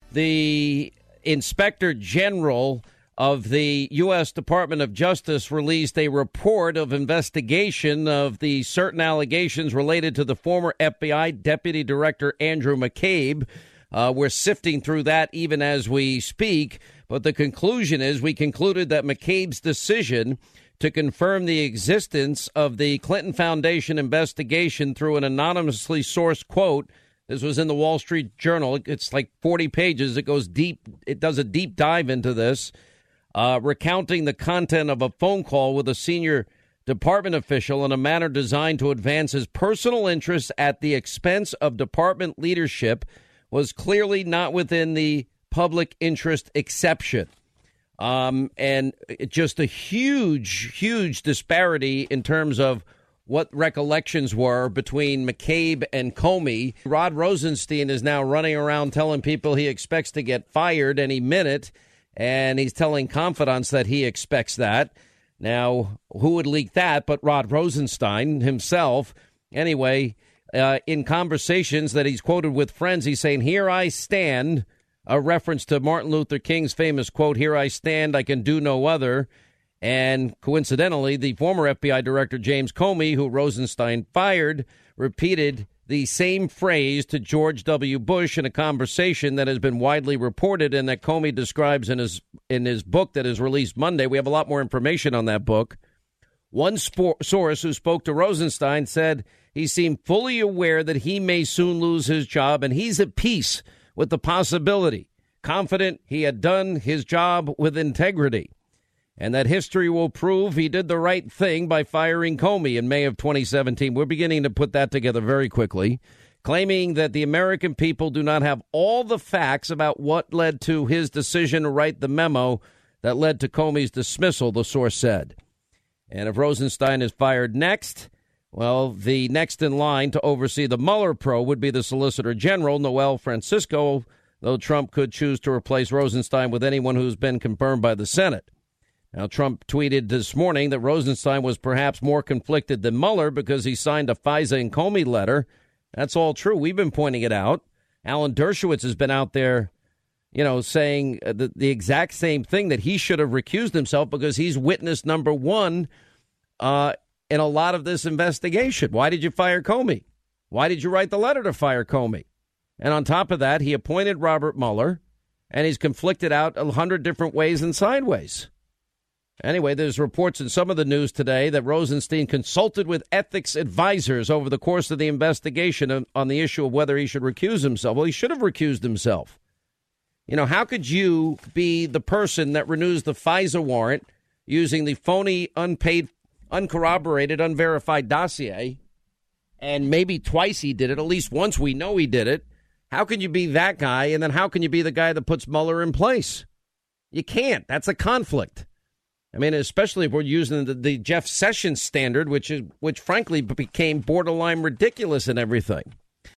The Inspector General of the U.S. Department of Justice released a report of investigation of the certain allegations related to the former FBI Deputy Director Andrew McCabe. We're sifting through that even as we speak. But the conclusion is we concluded that McCabe's decision to confirm the existence of the Clinton Foundation investigation through an anonymously sourced quote. This was in the Wall Street Journal. It's like 40 pages. It goes deep. It does a deep dive into this, recounting the content of a phone call with a senior department official in a manner designed to advance his personal interests at the expense of department leadership was clearly not within the public interest exception. And just a huge disparity in terms of what recollections were between McCabe and Comey. Rod Rosenstein is now running around telling people he expects to get fired any minute, and he's telling confidants that he expects that. Now, who would leak that but Rod Rosenstein himself? Anyway, in conversations that he's quoted with friends, he's saying, "Here I stand," a reference to Martin Luther King's famous quote, "Here I stand, I can do no other." And coincidentally, the former FBI Director James Comey, who Rosenstein fired, repeated the same phrase to George W. Bush in a conversation that has been widely reported and that Comey describes in his book that is released Monday. We have a lot more information on that book. One source who spoke to Rosenstein said he seemed fully aware that he may soon lose his job, and he's at peace with the possibility, confident he had done his job with integrity, and that history will prove he did the right thing by firing Comey in May of 2017. We're beginning to put that together very quickly, claiming that the American people do not have all the facts about what led to his decision to write the memo that led to Comey's dismissal, the source said. And if Rosenstein is fired next, well, the next in line to oversee the Mueller probe would be the Solicitor General, Noel Francisco, though Trump could choose to replace Rosenstein with anyone who's been confirmed by the Senate. Now, Trump tweeted this morning that Rosenstein was perhaps more conflicted than Mueller because he signed a FISA and Comey letter. That's all true. We've been pointing it out. Alan Dershowitz has been out there, saying the exact same thing, that he should have recused himself because he's witness number one in a lot of this investigation. Why did you fire Comey? Why did you write the letter to fire Comey? And on top of that, he appointed Robert Mueller, and he's conflicted out 100 different ways and sideways. Anyway, there's reports in some of the news today that Rosenstein consulted with ethics advisors over the course of the investigation on the issue of whether he should recuse himself. Well, he should have recused himself. How could you be the person that renews the FISA warrant using the phony, unpaid, uncorroborated, unverified dossier? And maybe twice he did it. At least once we know he did it. How can you be that guy? And then how can you be the guy that puts Mueller in place? You can't. That's a conflict. I mean, especially if we're using the Jeff Sessions standard, which frankly became borderline ridiculous and everything.